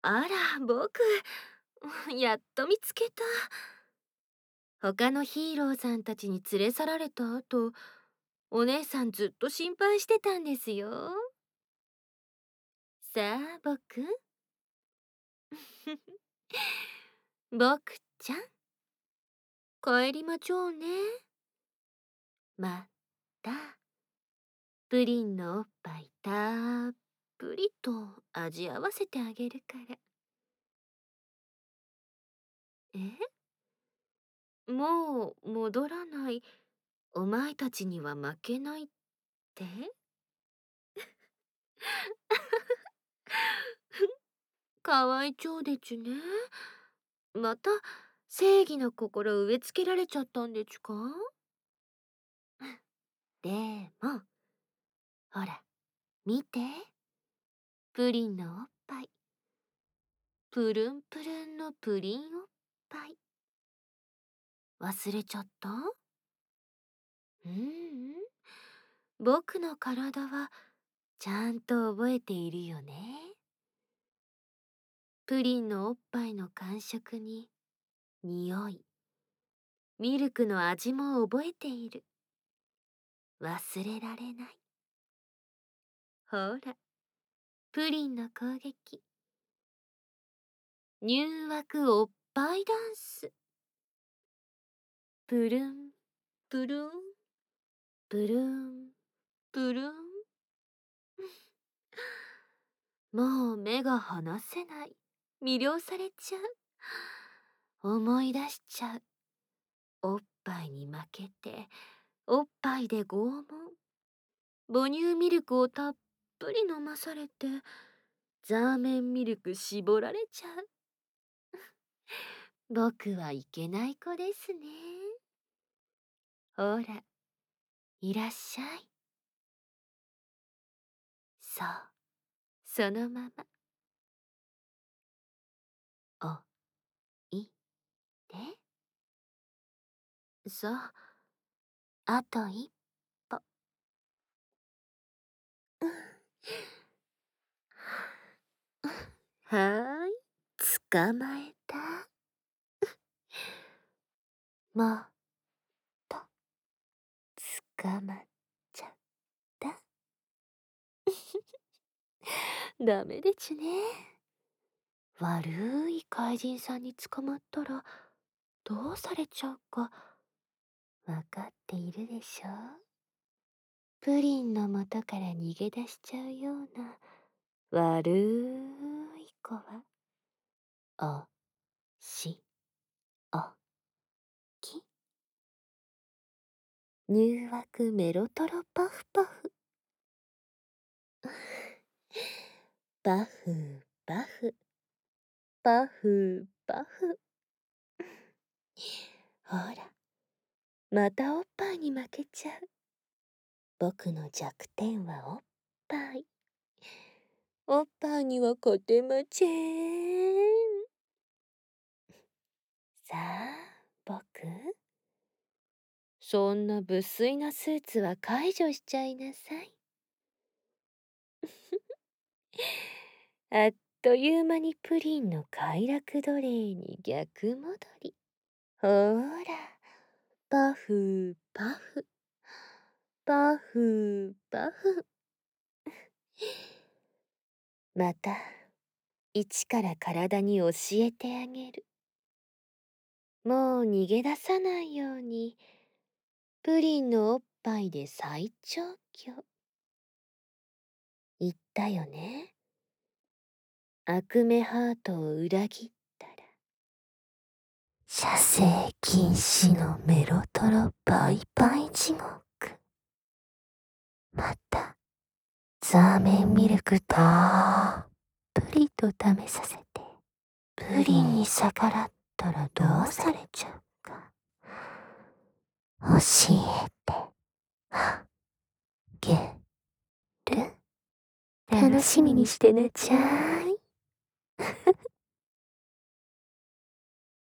あら、僕、やっと見つけた。他のヒーローさんたちに連れ去られた後、お姉さんずっと心配してたんですよ。さあ、僕。僕ちゃん、帰りまちょうね。また、プリンのおっぱいたっぷりと味合わせてあげるから。もう戻らない。お前たちには負けないって？かわいちょうでちゅね。また正義の心植え付けられちゃったんでちゅか？でも、ほら、見て。プリンのおっぱい。プルンプルンのプリンおっぱい。忘れちゃった？僕の体はちゃんと覚えているよね。プリンのおっぱいの感触に匂い、ミルクの味も覚えている。忘れられない。ほら、プリンの攻撃。入学おっぱいダンス。プルン、プルン、プルン、プルン。もう目が離せない。魅了されちゃう。思い出しちゃう。おっぱいに負けて、おっぱいで拷問。母乳ミルクをたっぷり飲まされて、ザーメンミルク絞られちゃう。僕はいけない子ですね。ほら、いらっしゃい。そう、そのまま。おいで。そう、あと一歩。はーい、捕まえた。もっと捕まっちゃった。ダメでちゅね。悪い怪人さんに捕まったらどうされちゃうかわかっているでしょ？プリンの元から逃げ出しちゃうような悪い子はおしおき。入学メロトロパフパフ。パフパフパフパフ。ほら、またおっぱいに負けちゃう。僕の弱点はおっぱい。おっぱいには勝てません。さあ、僕。そんな無粋なスーツは解除しちゃいなさい。あっという間にプリンの快楽奴隷に逆戻り。ほーら、パフパフ、パフパフ。また、一から体に教えてあげる。もう逃げ出さないように、プリンのおっぱいで最長距。言ったよね。悪目ハートを裏切ったら。射精禁止のメロトロバイバイ地獄。また、ザーメンミルクたっぷりと試させて、プリンに逆らったらどうされちゃうか。教えてあげる。楽しみにしてなちゃーい。